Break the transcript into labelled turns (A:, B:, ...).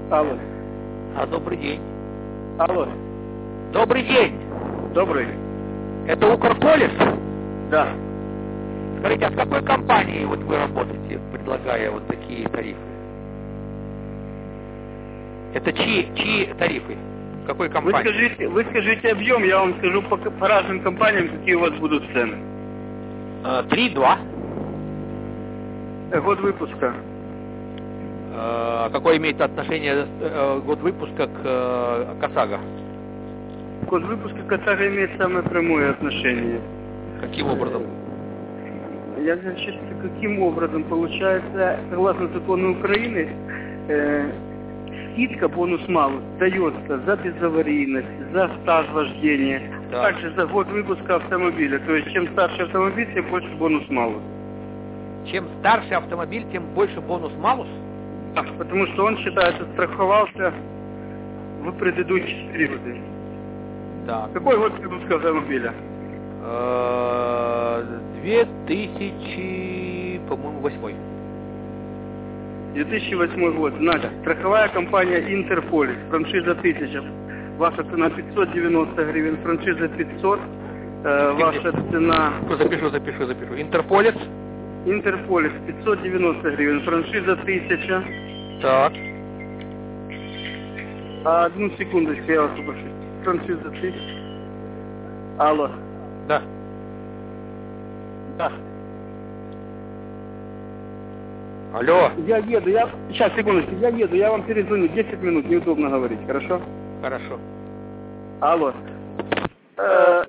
A: Алло.
B: Добрый день.
A: Алло.
B: Добрый день.
A: Добрый.
B: Это Укрполис?
A: Да.
B: Скажите, а с какой компанией вот вы работаете, предлагая вот такие тарифы? Это чьи тарифы? Какой компании?
A: Вы скажите объем, я вам скажу по разным компаниям, какие у вас будут цены.
B: 3-2.
A: Год выпуска.
B: Какое имеет отношение год выпуска к ОСАГО?
A: Год выпуска к ОСАГО имеет самое прямое отношение.
B: Каким образом?
A: Значит, каким образом получается, согласно закону Украины, скидка бонус-малус дается за безаварийность, за стаж вождения,
B: да.
A: Также за год выпуска автомобиля. То есть, чем старше автомобиль, тем больше бонус-малус.
B: Чем старше автомобиль, тем больше бонус-малус?
A: Да, потому что он, считается, страховался в предыдущие периоды.
B: Да.
A: Какой год выпуска автомобиля?
B: 2000, по-моему, 8.
A: 2008 год. Значит, страховая компания Интерполис, франшиза 1000. Ваша цена 590 гривен, франшиза 500. Ваша цена...
B: Запишу. Интерполис?
A: Интерполис 590 гривен, франшиза 1000.
B: Так.
A: Одну секундочку, я вас попрошу. Франшиза 1000. Алло.
B: Да.
A: Да.
B: Алло.
A: Я еду, Сейчас, секундочку, я еду, я вам перезвоню. 10 минут, неудобно говорить, хорошо?
B: Хорошо.
A: Алло.